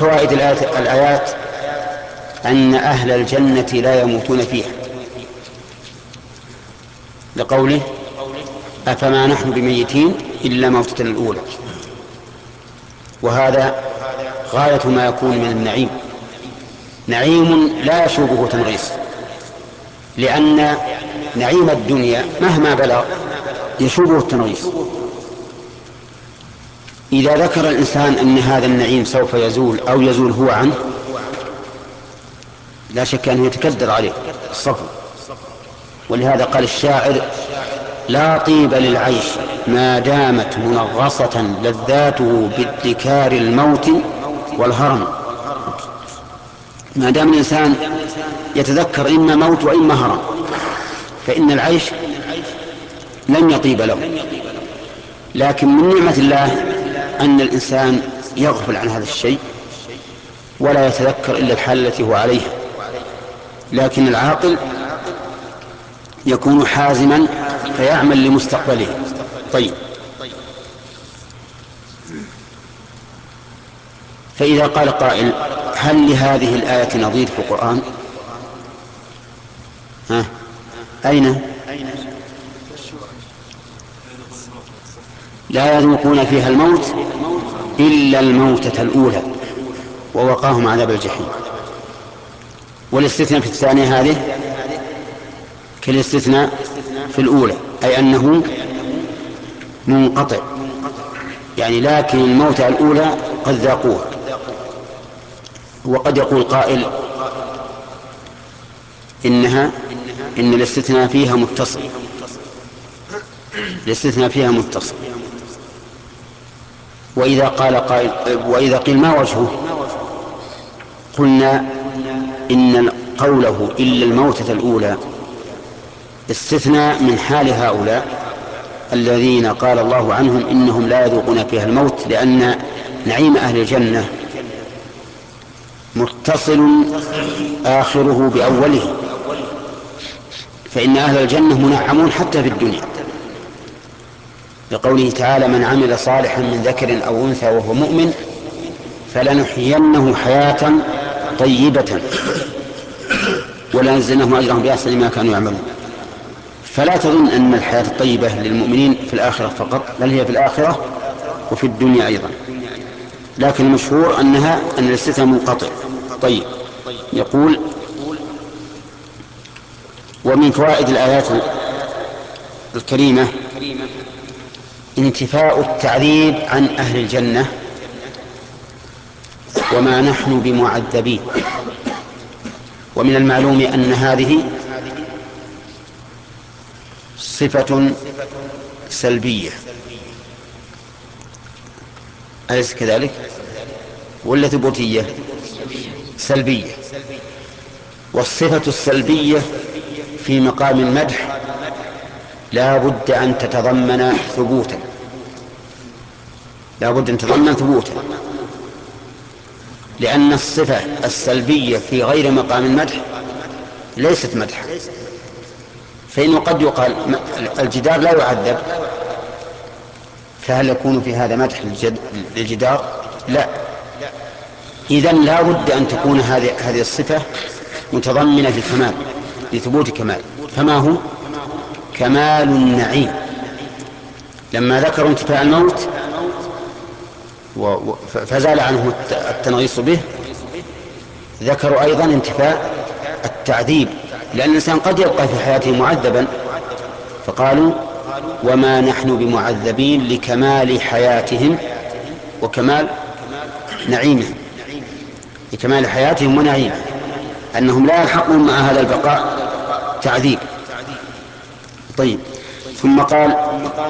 فوائد الآيات أن أهل الجنة لا يموتون فيها، لقوله أفما نحن بميتين إلا موتتنا الأولى. وهذا غاية ما يكون من النعيم، نعيم لا يشوبه تنغيص، لأن نعيم الدنيا مهما بلغ يشوبه التنغيص. إذا ذكر الإنسان أن هذا النعيم سوف يزول أو يزول هو عنه، لا شك أنه يتكدر عليه الصبر. ولهذا قال الشاعر: لا طيب للعيش ما دامت منغصة لذاته بادكار الموت والهرم. ما دام الإنسان يتذكر إما موت وإما هرم فإن العيش لن يطيب له. لكن من نعمة الله أن الإنسان يغفل عن هذا الشيء ولا يتذكر إلا الحال التي هو عليها. لكن العاقل يكون حازما فيعمل لمستقبله. طيب، فإذا قال قائل: هل لهذه الآية نظير في القرآن؟ أين؟ لا يذوقون فيها الموت إلا الموتة الأولى ووقاهم عذاب الجحيم. والاستثناء في الثانية هذه كالاستثناء في الأولى، أي أنه منقطع، يعني لكن الموتة الأولى قد ذاقوها. وقد يقول قائل: إن الاستثناء فيها متصل، الاستثناء فيها متصل. وإذا قال قائل: وإذا قيل ما وجهه؟ قلنا إن قوله إلا الموتة الأولى استثناء من حال هؤلاء الذين قال الله عنهم إنهم لا يذوقون فيها الموت، لأن نعيم أهل الجنة متصل آخره بأوله، فإن أهل الجنة منعمون حتى في الدنيا، لقوله تعالى: من عمل صالحا من ذكر أو أنثى وهو مؤمن فلنحيينه حياة طيبة ولنجزينهم أجرهم بأحسن ما كانوا يعملون. فلا تظن أن الحياة الطيبة للمؤمنين في الآخرة فقط، بل هي في الآخرة وفي الدنيا أيضا، لكن المشهور أن الاستثناء منقطع. طيب، يقول: ومن فوائد الآيات الكريمة انتفاء التعذيب عن أهل الجنة وما نحن بمعذبين. ومن المعلوم أن هذه صفة سلبية، أليس كذلك؟ ولا ثبوتية؟ سلبية. والصفة السلبية في مقام المدح لا بد أن تتضمن ثبوتا، لا بد أن تتضمن ثبوتا، لأن الصفة السلبية في غير مقام المدح ليست مدحا. فإنه قد يقال الجدار لا يعذب، فهل يكون في هذا مدح للجدار؟ لا. إذن لا بد أن تكون هذه الصفة متضمنة لكمال، لثبوت كمال. فما هو؟ كمال النعيم. لما ذكروا انتفاء الموت فزال عنه التنغيص به، ذكروا أيضا انتفاء التعذيب، لأن الإنسان قد يبقى في حياته معذبا، فقالوا: وما نحن بمعذبين، لكمال حياتهم وكمال نعيمهم، لكمال حياتهم ونعيمهم، أنهم لا يلحقون مع هذا البقاء تعذيب. طيب، ثم قال: